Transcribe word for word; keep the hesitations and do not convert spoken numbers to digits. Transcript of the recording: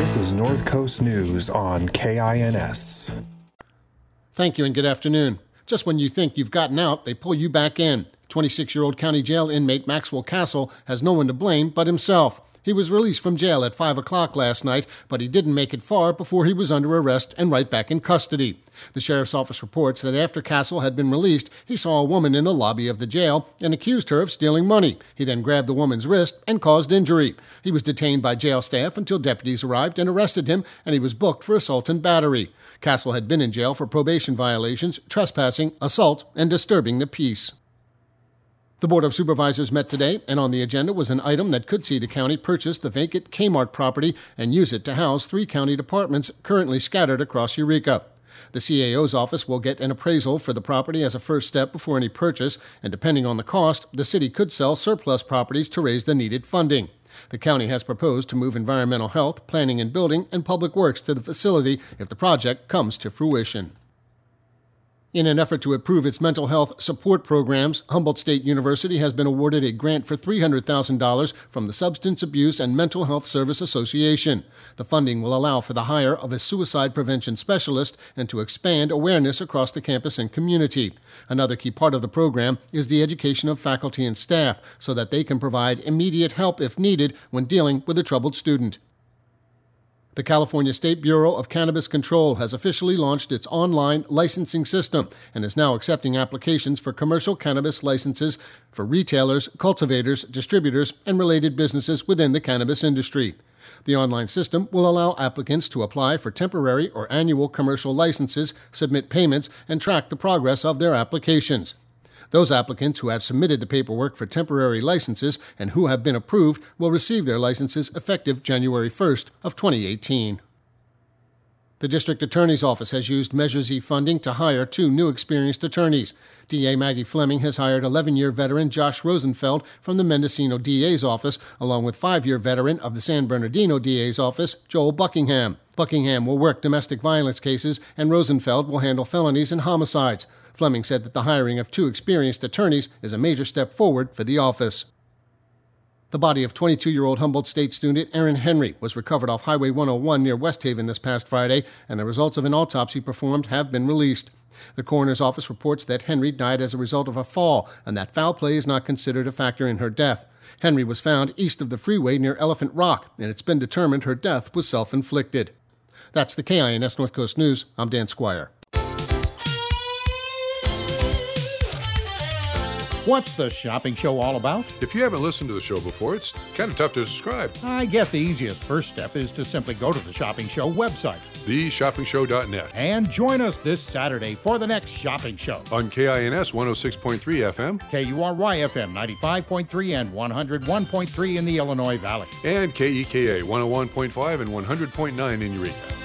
This is North Coast News on K I N S. Thank you and good afternoon. Just when you think you've gotten out, they pull you back in. twenty-six-year-old county jail inmate Maxwell Castle has no one to blame but himself. He was released from jail at five o'clock last night, but he didn't make it far before he was under arrest and right back in custody. The sheriff's office reports that after Castle had been released, he saw a woman in the lobby of the jail and accused her of stealing money. He then grabbed the woman's wrist and caused injury. He was detained by jail staff until deputies arrived and arrested him, and he was booked for assault and battery. Castle had been in jail for probation violations, trespassing, assault, and disturbing the peace. The Board of Supervisors met today, and on the agenda was an item that could see the county purchase the vacant Kmart property and use it to house three county departments currently scattered across Eureka. The C A O's office will get an appraisal for the property as a first step before any purchase, and depending on the cost, the city could sell surplus properties to raise the needed funding. The county has proposed to move environmental health, planning and building, and public works to the facility if the project comes to fruition. In an effort to improve its mental health support programs, Humboldt State University has been awarded a grant for three hundred thousand dollars from the Substance Abuse and Mental Health Service Association. The funding will allow for the hire of a suicide prevention specialist and to expand awareness across the campus and community. Another key part of the program is the education of faculty and staff so that they can provide immediate help if needed when dealing with a troubled student. The California State Bureau of Cannabis Control has officially launched its online licensing system and is now accepting applications for commercial cannabis licenses for retailers, cultivators, distributors, and related businesses within the cannabis industry. The online system will allow applicants to apply for temporary or annual commercial licenses, submit payments, and track the progress of their applications. Those applicants who have submitted the paperwork for temporary licenses and who have been approved will receive their licenses effective January first of twenty eighteen. The District Attorney's Office has used Measure Z funding to hire two new experienced attorneys. D A Maggie Fleming has hired eleven-year veteran Josh Rosenfeld from the Mendocino D A's office, along with five-year veteran of the San Bernardino D A's office, Joel Buckingham. Buckingham will work domestic violence cases, and Rosenfeld will handle felonies and homicides. Fleming said that the hiring of two experienced attorneys is a major step forward for the office. The body of twenty-two-year-old Humboldt State student Aaron Henry was recovered off Highway one oh one near West Haven this past Friday, and the results of an autopsy performed have been released. The coroner's office reports that Henry died as a result of a fall, and that foul play is not considered a factor in her death. Henry was found east of the freeway near Elephant Rock, and it's been determined her death was self-inflicted. That's the K I N S North Coast News. I'm Dan Squire. What's the shopping show all about? If you haven't listened to the show before, it's kind of tough to describe. I guess the easiest first step is to simply go to the Shopping Show website, the shopping show dot net, and join us this Saturday for the next shopping show. On K I N S one oh six point three F M, K U R Y F M ninety-five point three and one oh one point three in the Illinois Valley, and K E K A one oh one point five and one hundred point nine in Eureka.